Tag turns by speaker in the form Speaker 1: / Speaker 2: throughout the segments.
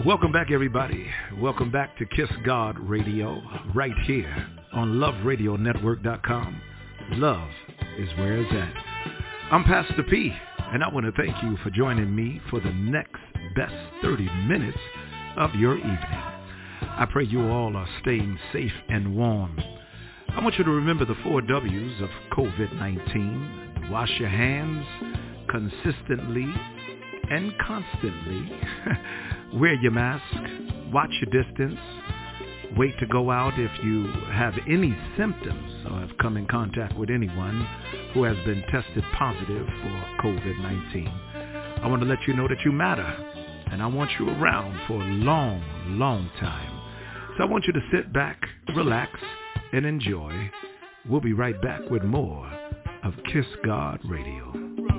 Speaker 1: Welcome back, everybody. Welcome back to Kiss God Radio, right here on LoveRadioNetwork.com. Love is where it's at. I'm Pastor P, and I want to thank you for joining me for the next best 30 minutes of your evening. I pray you all are staying safe and warm. I want you to remember the 4 W's of COVID-19. Wash your hands consistently and constantly. Wear your mask. Watch your distance. Wait to go out if you have any symptoms or have come in contact with anyone who has been tested positive for COVID-19. I want to let you know that you matter, and I want you around for a long, long time. So I want you to sit back, relax, and enjoy. We'll be right back with more of Kiss God Radio.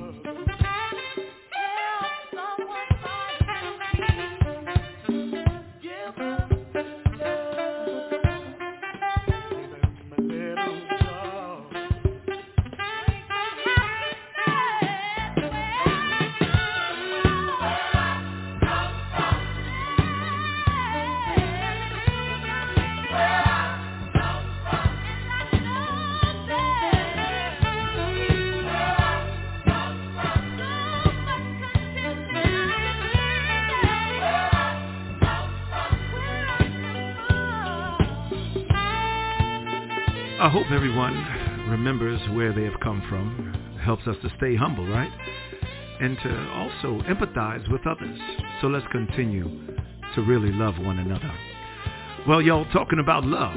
Speaker 1: I hope everyone remembers where they have come from. It helps us to stay humble, right? And to also empathize with others. So let's continue to really love one another. Well, y'all, talking about love,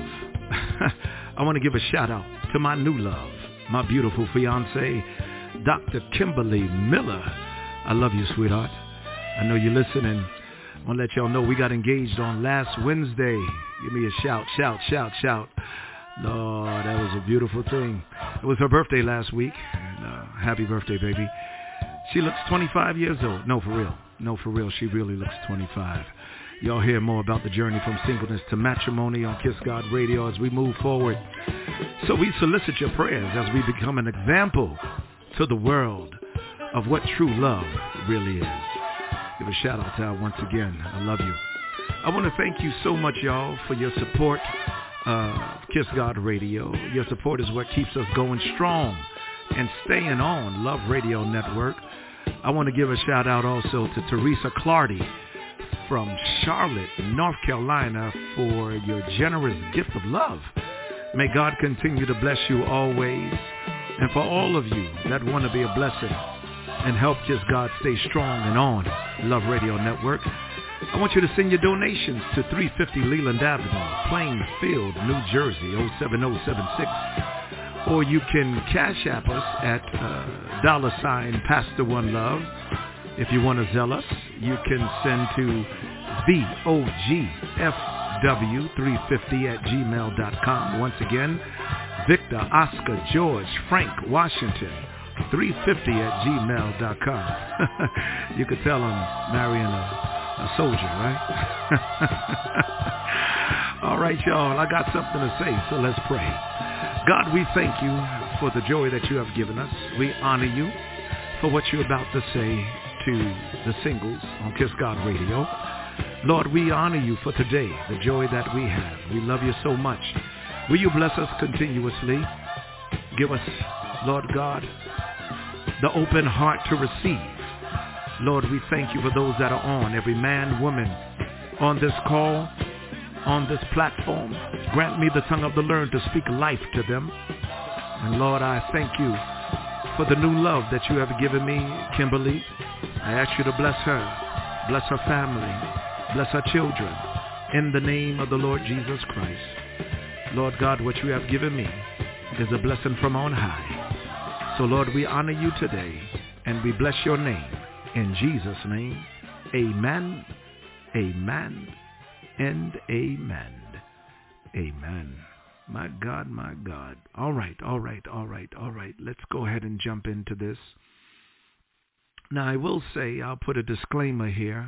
Speaker 1: I want to give a shout out to my new love, my beautiful fiance, Dr. Kimberly Miller. I love you, sweetheart. I know you're listening. I want to let y'all know we got engaged on last Wednesday. Give me a shout, shout, shout, shout. Lord, that was a beautiful thing. It was her birthday last week. And, happy birthday, baby. She looks 25 years old. No, for real. No, for real. She really looks 25. Y'all hear more about the journey from singleness to matrimony on Kiss God Radio as we move forward. So we solicit your prayers as we become an example to the world of what true love really is. Give a shout out to her once again. I love you. I want to thank you so much, y'all, for your support. Kiss God Radio. Your support is what keeps us going strong and staying on Love Radio Network. I want to give a shout out also to Teresa Clardy from Charlotte, North Carolina, for your generous gift of love. May God continue to bless you always. And for all of you that want to be a blessing and help Kiss God stay strong and on Love Radio Network, I want you to send your donations to 350 Leland Avenue, Plainfield, New Jersey, 07076. Or you can cash app us at $, One Love. If you want to zell us, you can send to VOGFW350 @gmail.com. Once again, Victor, Oscar, George, Frank, Washington, 350 @gmail.com. You could tell I'm marrying a soldier, right? All right, y'all, I got something to say, so let's pray. God, we thank you for the joy that you have given us. We honor you for what you're about to say to the singles on Kiss God Radio. Lord, we honor you for today, the joy that we have. We love you so much. Will you bless us continuously? Give us, Lord God, the open heart to receive. Lord, we thank you for those that are on, every man, woman, on this call, on this platform. Grant me the tongue of the learned to speak life to them. And Lord, I thank you for the new love that you have given me, Kimberly. I ask you to bless her family, bless her children, in the name of the Lord Jesus Christ. Lord God, what you have given me is a blessing from on high. So Lord, we honor you today, and we bless your name. In Jesus' name, amen, amen, and amen. Amen. My God, my God. All right. Let's go ahead and jump into this. Now, I will say, I'll put a disclaimer here.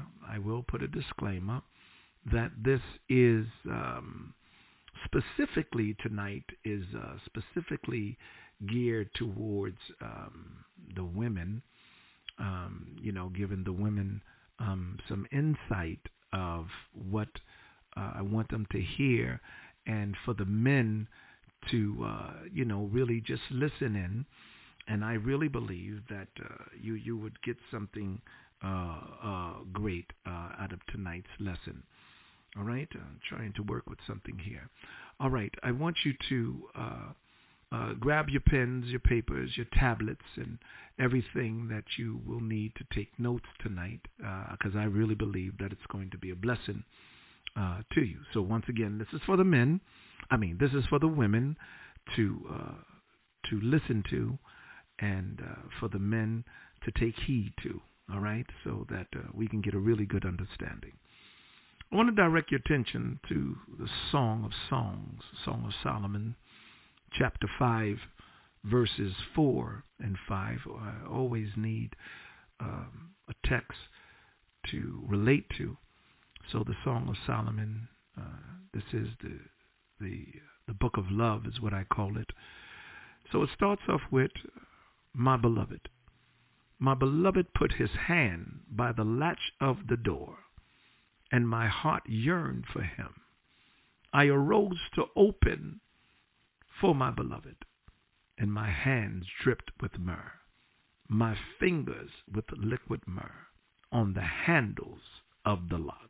Speaker 1: That this is specifically tonight is specifically geared towards the women. Giving the women some insight of what I want them to hear, and for the men to, really just listen in. And I really believe that you would get something great out of tonight's lesson. All right? I'm trying to work with something here. All right. I want you to grab your pens, your papers, your tablets, and everything that you will need to take notes tonight, because I really believe that it's going to be a blessing to you. So once again, this is for the men. This is for the women to listen to, and for the men to take heed to. All right, so that we can get a really good understanding. I want to direct your attention to the Song of Songs, Song of Solomon, chapter 5, verses 4 and 5. I always need a text to relate to. So the Song of Solomon, this is the book of love is what I call it. So it starts off with, my beloved. My beloved put his hand by the latch of the door, and my heart yearned for him. I arose to open for my beloved, and my hands dripped with myrrh, my fingers with liquid myrrh on the handles of the lock.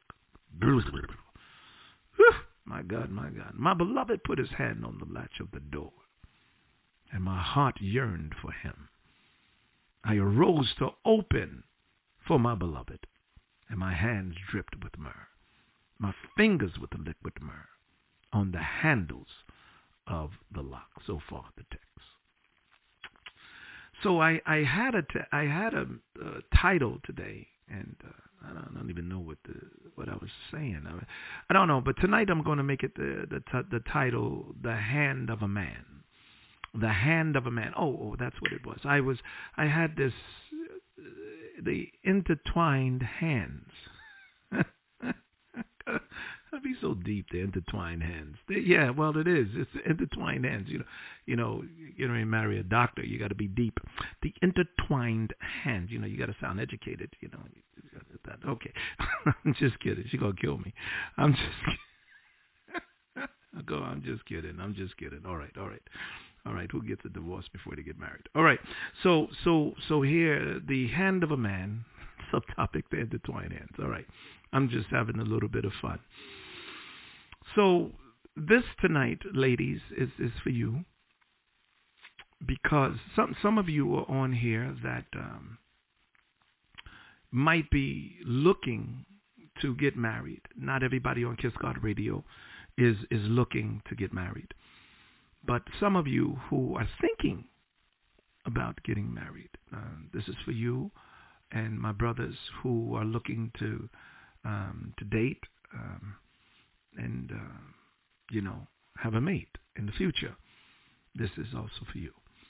Speaker 1: My God, my God. My beloved put his hand on the latch of the door, and my heart yearned for him. I arose to open for my beloved, and my hands dripped with myrrh, my fingers with the liquid myrrh on the handles of the lock. So far, the text. So I had a title today, and I don't even know what I was saying. I don't know, but tonight I'm going to make it the title, "The Hand of a Man." The hand of a man. Oh, that's what it was. I had this, the intertwined hands. I'd be so deep, the intertwined hands. Yeah, well, it is. It's the intertwined hands. You know, marry a doctor, you got to be deep. The intertwined hands. You got to sound educated. Okay, I'm just kidding. She's gonna kill me. I'm just kidding. All right. Who gets a divorce before they get married? All right. So here, the hand of a man, subtopic, the intertwined hands. All right. I'm just having a little bit of fun. So this tonight, ladies, is for you, because some of you are on here that might be looking to get married. Not everybody on Kiss God Radio is looking to get married. But some of you who are thinking about getting married, this is for you and my brothers who are looking to date and have a mate in the future. This is also for you.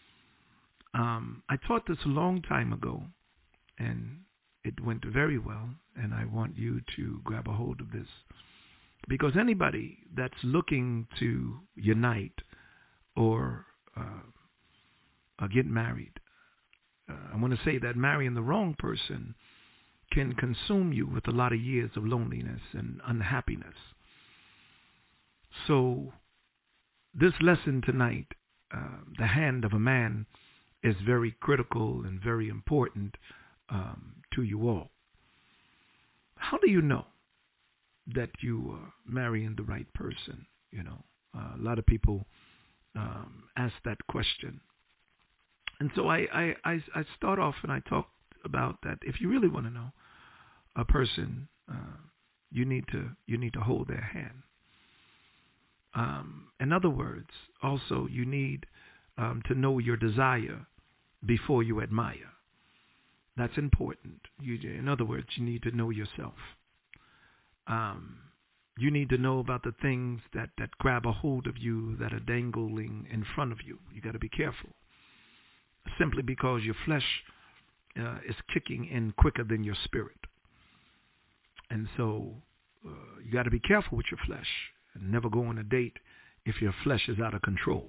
Speaker 1: I taught this a long time ago, and it went very well, and I want you to grab a hold of this, because anybody that's looking to unite or get married, I want to say that marrying the wrong person can consume you with a lot of years of loneliness and unhappiness. So this lesson tonight, the hand of a man, is very critical and very important to you all. How do you know that you are marrying the right person? A lot of people ask that question. And so I start off and I talk about that. If you really want to know a person, you need to hold their hand. In other words, also you need to know your desire before you admire. That's important. In other words, you need to know yourself. You need to know about the things that grab a hold of you, that are dangling in front of you. You got to be careful. Simply because your flesh is kicking in quicker than your spirit. And so you got to be careful with your flesh and never go on a date if your flesh is out of control.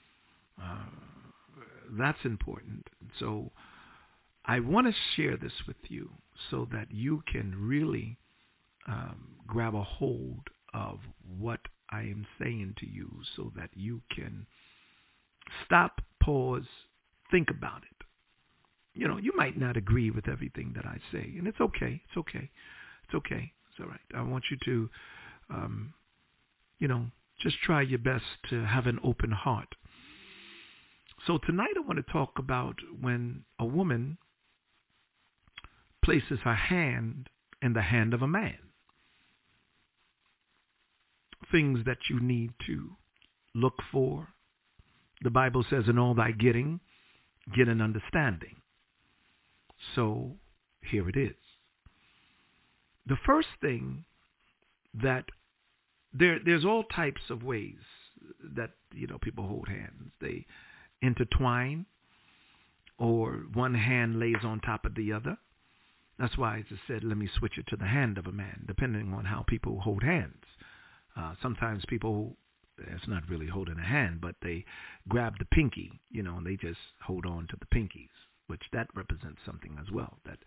Speaker 1: That's important. So I want to share this with you so that you can really grab a hold of what I am saying to you so that you can stop, pause, think about it. You might not agree with everything that I say, and it's okay. It's okay. It's okay. It's all right. I want you to, just try your best to have an open heart. So tonight I want to talk about when a woman places her hand in the hand of a man. Things that you need to look for. The Bible says, in all thy getting, get an understanding. So here it is. The first thing that there's all types of ways that people hold hands. They intertwine, or one hand lays on top of the other. That's why I just said, let me switch it to the hand of a man, depending on how people hold hands. Sometimes people, it's not really holding a hand, but they grab the pinky, and they just hold on to the pinkies, which that represents something as well. That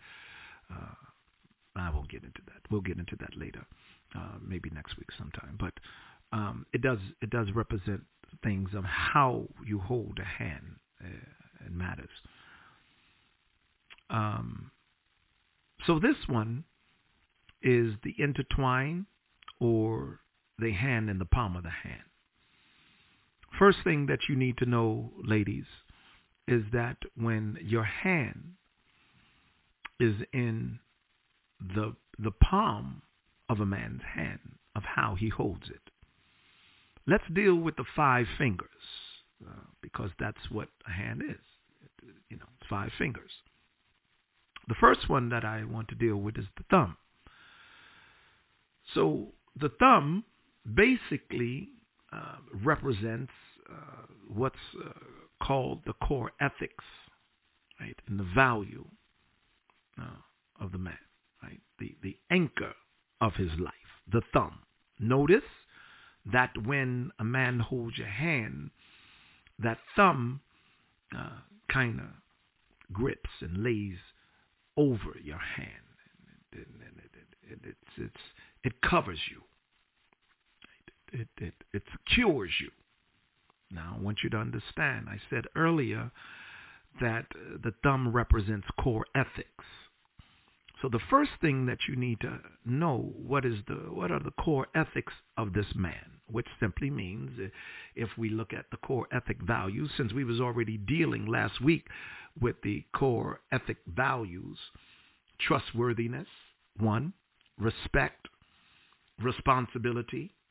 Speaker 1: I won't get into that. We'll get into that later, maybe next week sometime. But it does represent things of how you hold a hand. It matters. So this one is the intertwine, or the hand in the palm of the hand. First thing that you need to know, ladies, is that when your hand is in the palm of a man's hand, of how he holds it. Let's deal with the 5 fingers, because that's what a hand is. 5 fingers. The first one that I want to deal with is the thumb. So the thumb basically represents what's called the core ethics, right, and the value of the man, right, the anchor of his life, the thumb. Notice that when a man holds your hand, that thumb kind of grips and lays over your hand, and it covers you. It secures you. Now, I want you to understand, I said earlier that the thumb represents core ethics. So the first thing that you need to know, what are the core ethics of this man, which simply means, if we look at the core ethic values, since we was already dealing last week with the core ethic values, trustworthiness, 1, respect, responsibility,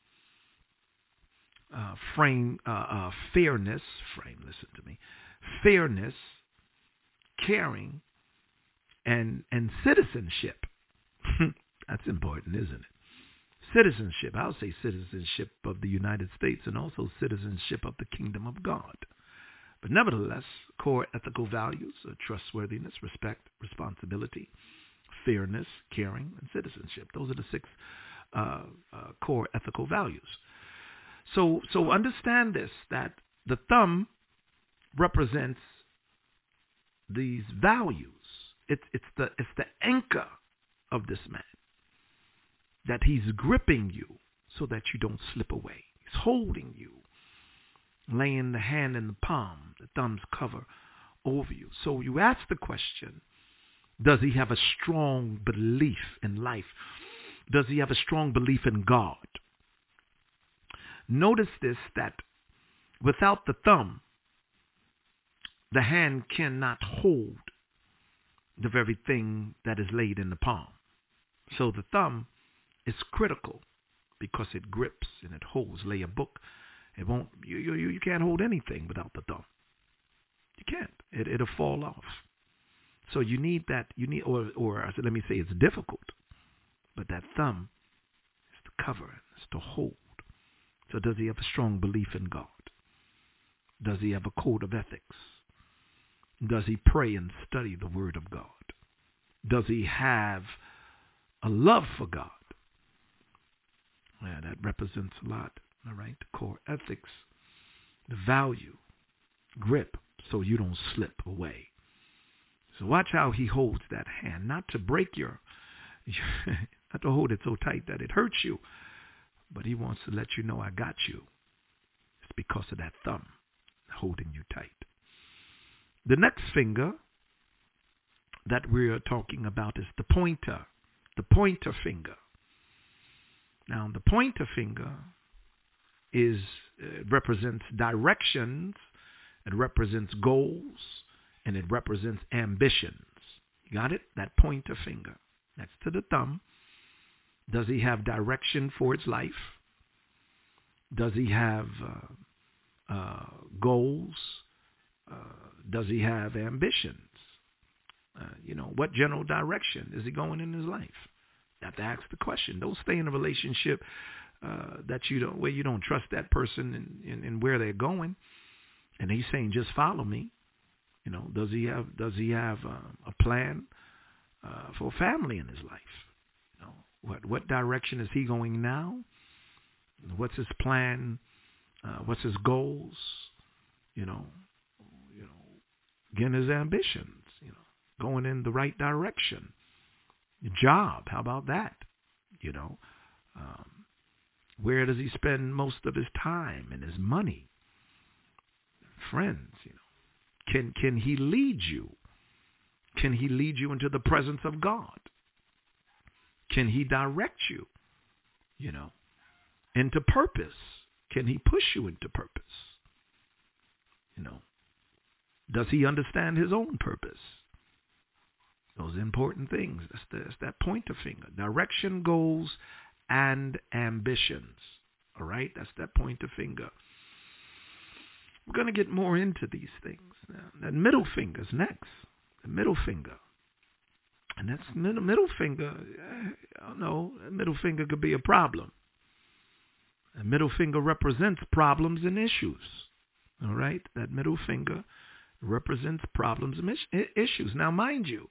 Speaker 1: fairness, caring, and citizenship. That's important, isn't it? Citizenship, I'll say citizenship of the United States, and also citizenship of the kingdom of God. But nevertheless, core ethical values are trustworthiness, respect, responsibility, fairness, caring, and citizenship. Those are the 6 core ethical values. So understand this, that the thumb represents these values. It's the anchor of this man, that he's gripping you so that you don't slip away. He's holding you, laying the hand in the palm, the thumb's cover over you. So you ask the question, does he have a strong belief in life? Does he have a strong belief in God? Notice this, that without the thumb, the hand cannot hold the very thing that is laid in the palm. So the thumb is critical because it grips and it holds. Lay a book, it won't. You can't hold anything without the thumb. You can't. It'll fall off. So you need that. Or let me say, it's difficult, but that thumb is to cover, it's to hold. So does he have a strong belief in God? Does he have a code of ethics? Does he pray and study the Word of God? Does he have a love for God? Yeah, that represents a lot, all right? The core ethics, the value, grip, so you don't slip away. So watch how he holds that hand, not to break your Not to hold it so tight that it hurts you, but he wants to let you know, I got you. It's because of that thumb holding you tight. The next finger that we're talking about is the pointer finger. Now, the pointer finger represents directions, it represents goals, and it represents ambitions. You got it? That pointer finger next to the thumb. Does he have direction for his life? Does he have goals? Does he have ambitions? What general direction is he going in his life? You have to ask the question. Don't stay in a relationship where you don't trust that person and where they're going. And he's saying, just follow me. Does he have a plan for a family in his life? What direction is he going now? What's his plan? What's his goals? Again, his ambitions. Going in the right direction. Job, how about that? Where does he spend most of his time and his money? Friends, can he lead you? Can he lead you into the presence of God? Can he direct you, into purpose? Can he push you into purpose? Does he understand his own purpose? Those important things. That's that pointer finger. Direction, goals, and ambitions. All right? That's that pointer finger. We're going to get more into these things. Now, that middle finger's next. The middle finger. And that's middle finger. I don't know. That middle finger could be a problem. The middle finger represents problems and issues. All right? That middle finger represents problems and issues. Now, mind you,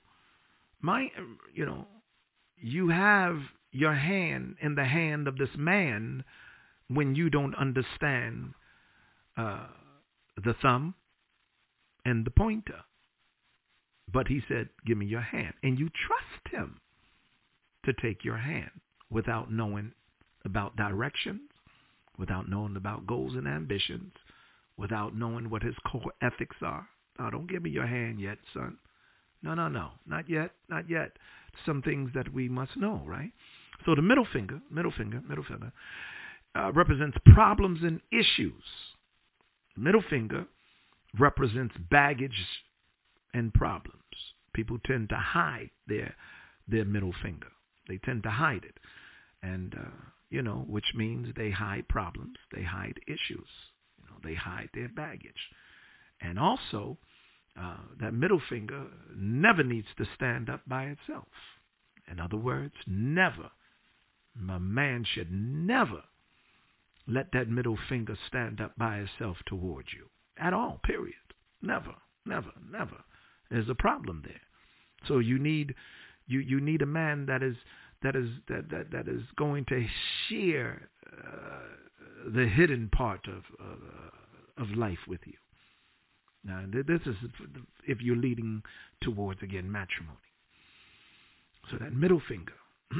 Speaker 1: you have your hand in the hand of this man when you don't understand the thumb and the pointer. But he said, give me your hand. And you trust him to take your hand without knowing about directions, without knowing about goals and ambitions, without knowing what his core ethics are. No, don't give me your hand yet, son. No, not yet. Some things that we must know, right? So the middle finger represents problems and issues. Middle finger represents baggage and problems. People tend to hide their middle finger. They tend to hide it. And, which means they hide problems. They hide issues. They hide their baggage. And also, that middle finger never needs to stand up by itself. In other words, never. A man should never let that middle finger stand up by itself towards you. At all, period. Never. There's a problem there. So you need a man that is going to share the hidden part of life with you. Now, this is if you're leading towards, again, matrimony. So that middle finger,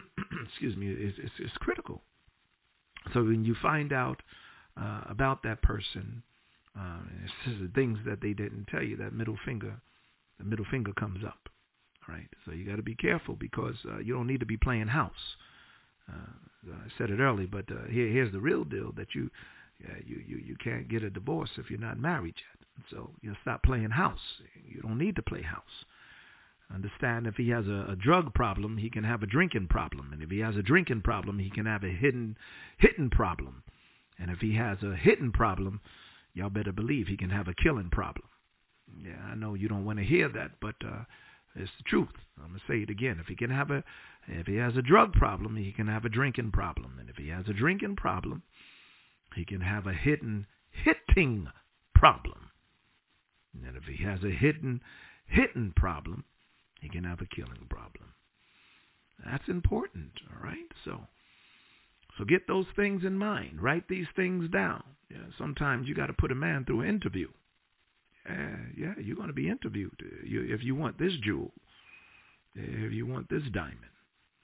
Speaker 1: is critical. So when you find out about that person, it's things that they didn't tell you, the middle finger comes up. All right. So you got to be careful because you don't need to be playing house. I said it early, but here's the real deal: that you can't get a divorce if you're not married yet. So you stop playing house. You don't need to play house. Understand, if he has a drug problem, he can have a drinking problem. And if he has a drinking problem, he can have a hidden problem. And if he has a hidden problem, y'all better believe he can have a killing problem. Yeah, I know you don't want to hear that, but it's the truth. I'm going to say it again. If he has a drug problem, he can have a drinking problem. And if he has a drinking problem, he can have a hitting problem. And if he has a hitting problem, he can have a killing problem. That's important, all right? So get those things in mind. Write these things down. Yeah, sometimes you got to put a man through an interview. Yeah, you're going to be interviewed. If you want this jewel, if you want this diamond,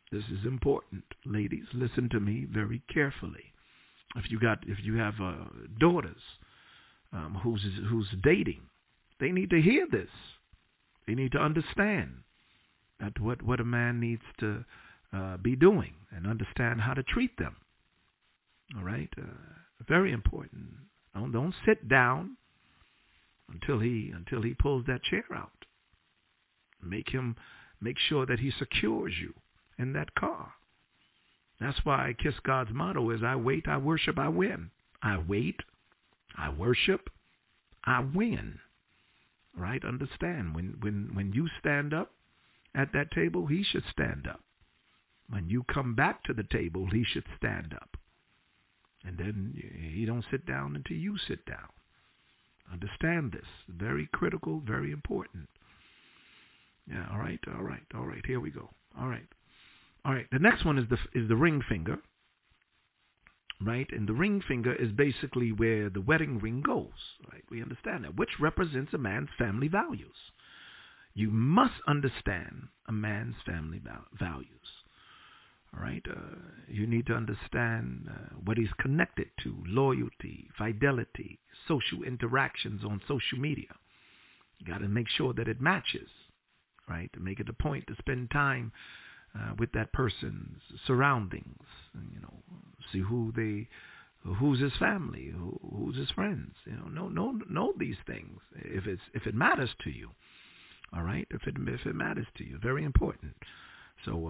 Speaker 1: This is important, ladies. Listen to me very carefully. If you have daughters who's dating, they need to hear this. They need to understand that what a man needs to be doing and understand how to treat them. All right, very important. Don't sit down until he pulls that chair out. Make sure that he secures you in that car. That's why Kiss God's motto is: I wait, I worship, I win. I wait, I worship, I win. Right? Understand, when you stand up at that table, he should stand up. When you come back to the table, he should stand up. And then he don't sit down until you sit down. Understand this. Very critical, very important. Yeah, all right. Here we go. All right. The next one is the ring finger. Right? And the ring finger is basically where the wedding ring goes. Right? We understand that, which represents a man's family values. You must understand a man's family values. All right? You need to understand what he's connected to: loyalty, fidelity, social interactions on social media. You got to make sure that it matches, right? To make it a point to spend time with that person's surroundings. See who's his family, who's his friends. Know these things if it matters to you. All right, if it matters to you, very important. So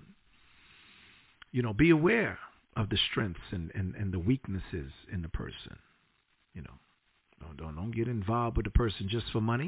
Speaker 1: be aware of the strengths and the weaknesses in the person. Don't get involved with a person just for money.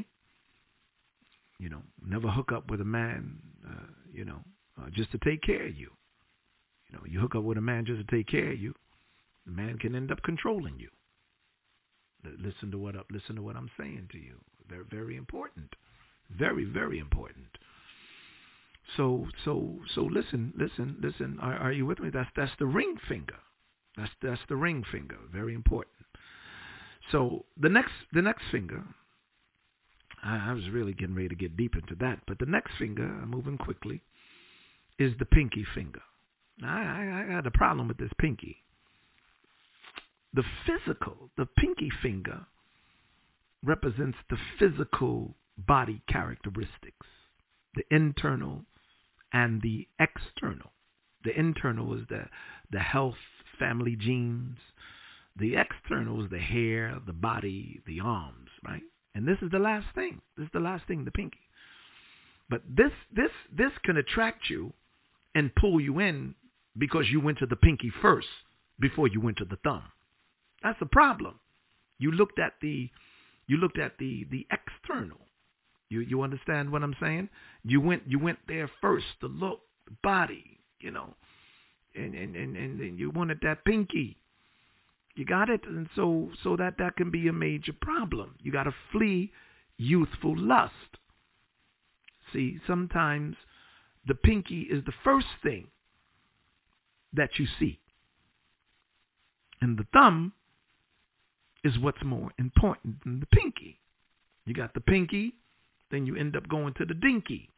Speaker 1: Never hook up with a man, just to take care of you. You hook up with a man just to take care of you, the man can end up controlling you. Listen to what I'm saying to you. They're very important, very, very important. So listen. Are you with me? That's the ring finger. That's the ring finger. Very important. So the next finger. I was really getting ready to get deep into that, but the next finger, moving quickly, is the pinky finger. Now, I got a problem with this pinky. The pinky finger represents the physical body characteristics, the internal and the external. The internal is the health, family genes. The external is the hair, the body, the arms, right? And this is the last thing. The pinky. But this can attract you and pull you in because you went to the pinky first before you went to the thumb. That's the problem. You looked at the external. You understand what I'm saying? You went there first, the look, the body, and you wanted that pinky. You got it? And so that can be a major problem. You got to flee youthful lust. See, sometimes the pinky is the first thing that you see. And the thumb is what's more important than the pinky. You got the pinky, then you end up going to the dinky.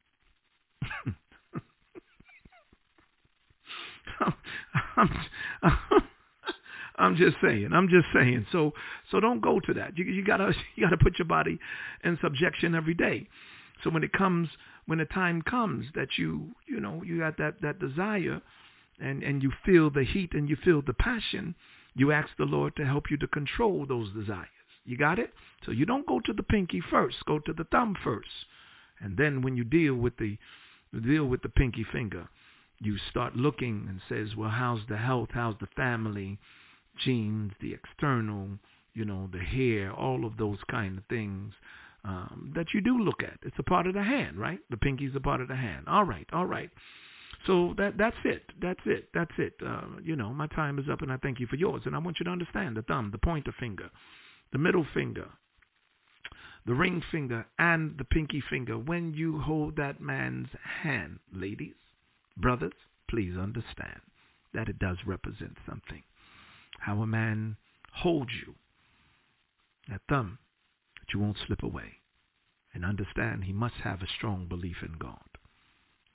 Speaker 1: I'm just saying. So don't go to that. You gotta put your body in subjection every day. So when the time comes that you got that desire, and you feel the heat and you feel the passion, you ask the Lord to help you to control those desires. You got it? So you don't go to the pinky first. Go to the thumb first, and then when you deal with the pinky finger, you start looking and says, well, how's the health? How's the family? Genes, the external, the hair, all of those kind of things that you do look at. It's a part of the hand, right? The pinky's a part of the hand. All right. So that's it. My time is up, and I thank you for yours. And I want you to understand the thumb, the pointer finger, the middle finger, the ring finger, and the pinky finger. When you hold that man's hand, ladies, brothers, please understand that it does represent something. How a man holds you, that thumb, that you won't slip away. And understand he must have a strong belief in God.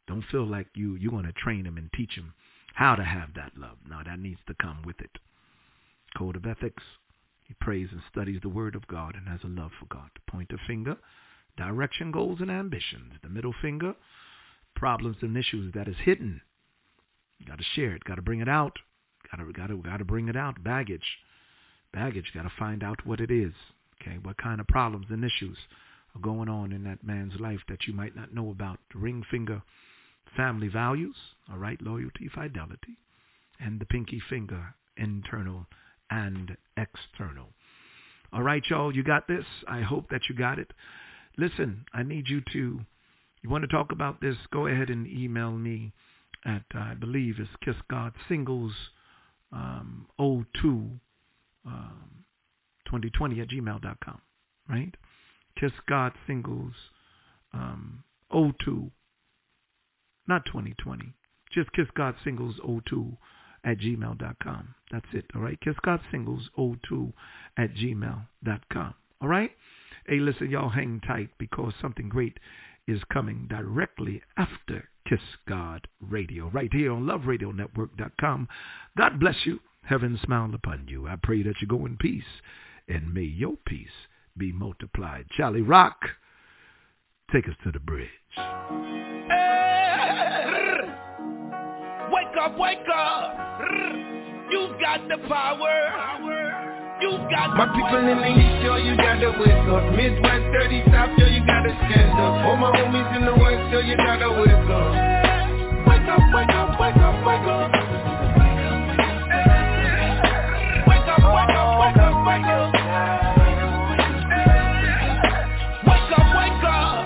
Speaker 1: Don't feel like you're going to train them and teach them how to have that love. No, that needs to come with it. Code of ethics. He prays and studies the word of God and has a love for God. The pointer finger, direction, goals, and ambitions. The middle finger, problems and issues that is hidden. You got to share it. Got to bring it out. Got to bring it out. Baggage. Got to find out what it is. Okay, what kind of problems and issues are going on in that man's life that you might not know about. The ring finger, family values. All right, loyalty, fidelity. And the pinky finger, internal and external. All right, y'all, you got this? I hope that you got it. Listen, I need you want to talk about this, go ahead and email me at, I believe it's KissGodSingles02 2020@gmail.com, right? KissGodSingles 02, not 2020, just KissGodSingles02@gmail.com. That's it, all right? KissGodSingles02@gmail.com, all right? Hey, listen, y'all hang tight because something great is coming directly after Kiss God Radio, right here on LoveRadioNetwork.com. God bless you. Heaven smile upon you. I pray that you go in peace, and may your peace be multiplied. Charlie Rock, take us to the bridge.
Speaker 2: Hey, wake up, wake up. You've got the power. You've got
Speaker 3: my people in the east, yo, you gotta wake up. Midwest, 30 South, yo, you gotta stand up. All my homies in the west, yo, you gotta wake up. Wake up, wake up, wake up, wake up. Wake up, wake up, wake up, wake up. Wake up, wake up.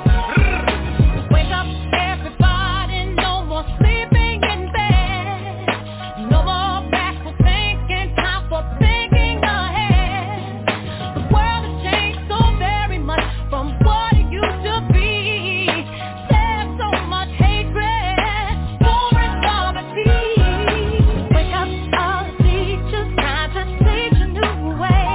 Speaker 4: Wake up, everybody, no more sleeping in bed. No more backward thinking, time for thinking ahead. The world has changed so very much from what it used to be. There's so much hatred, war and poverty. Wake up, all the teachers, time to teach a new way.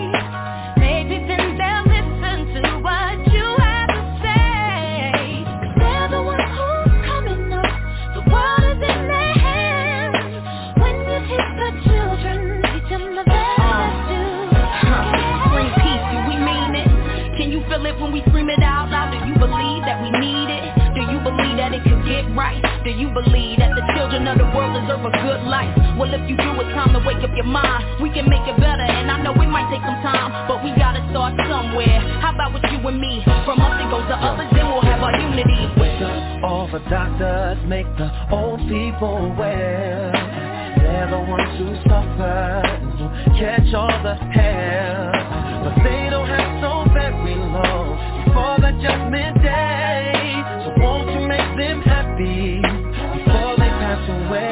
Speaker 4: Maybe then they'll listen to what you have to say. They're the ones who's coming up. The world is in their hands. When you teach the children, teach them the very best you can.
Speaker 5: Bring peace, do we mean it? Can you feel it when we scream it out loud? Do you believe that we need it? Do you believe that it could get right? Do you believe that the children of the world deserve a good life? Well, if you do, it's time to wake up your mind. We can make it better, and I know it might take some time, but we gotta start somewhere. How about with you and me? From us it goes to others, then we'll have our unity.
Speaker 6: Wake up, all the doctors, make the old people aware. They're the ones who suffer, who catch all the hair. But they don't have so very long before the judgment day. So won't you make them happy before they pass away?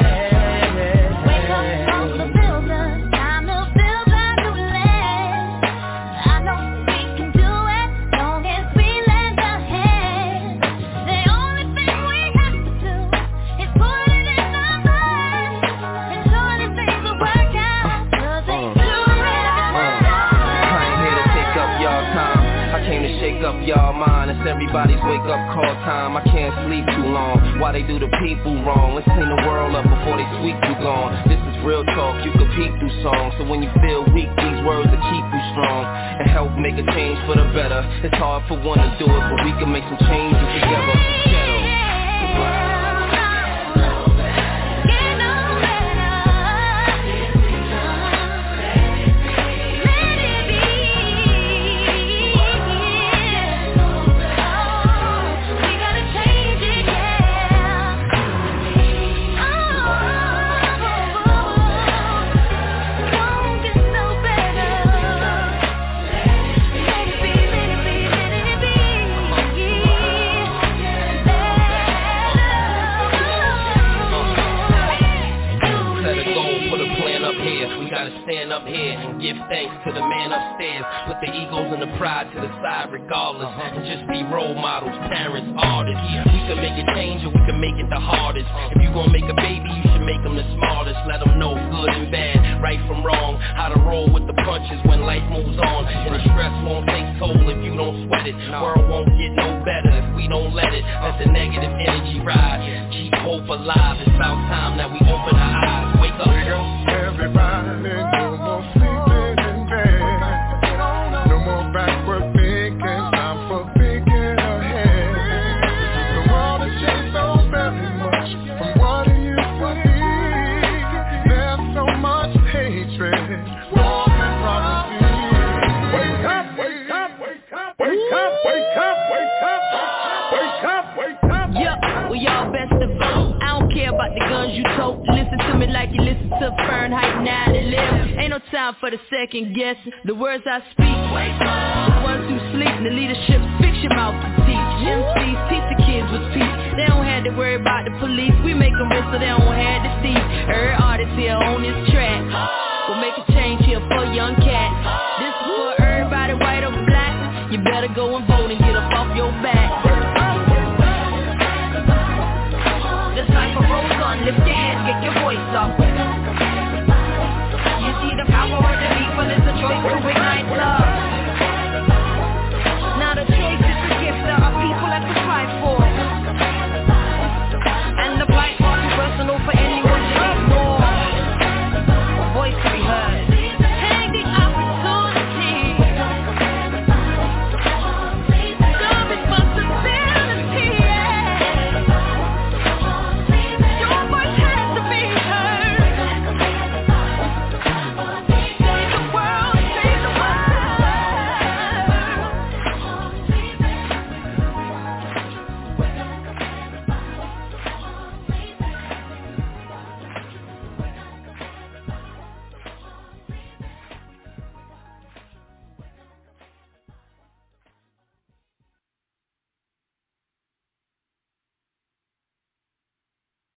Speaker 4: Wake up from the builders, time to build a new land. I know we can do it, long as we lend a hand. The only thing we have to do is put it in our minds, and surely things will work out, 'cause they do it every time.
Speaker 3: I ain't here to take up y'all time. I came to shake up y'all mind. It's everybody's wake up call time. I can't sleep too long. Why they do the people wrong? Let's clean the world up before they sweep you gone. This is real talk, you can peek through songs. So when you feel weak, these words will keep you strong and help make a change for the better. It's hard for one to do it, but we can make some changes together. Ghetto. Stand up here and give thanks to the man upstairs. Put the egos and the pride to the side regardless, and just be role models, parents, artists. We can make a change or we can make it the hardest. If you gon' make a baby, you should make them the smartest. Let them know good and bad, right from wrong, how to roll with the punches when life moves on. And the stress won't take toll if you don't sweat it. World won't get no better if we don't let the negative energy ride. Keep hope alive, it's about time that we open our eyes. Wake up,
Speaker 7: everybody, no more sleeping in bed. No more backward thinking, time for thinking ahead. The world has changed so very much from what it used to be. There's so much hatred, war and prophecy. Wake up, wake up, wake up, wake up, wake up, wake up, wake up, wake up.
Speaker 5: Yeah, well y'all best to vote. I don't care about the guns you tote. Listen to me like you listen to Fahrenheit 9/11. Ain't no time for the second guessing. The words I speak, the ones who sleep, the leadership fix your mouth to teach. MCs teach the kids with peace. They don't have to worry about the police. We make them rich so they don't have to see. Every artist here on this track. We'll make a change here for young cats. This is for everybody, white or black. You better go and vote.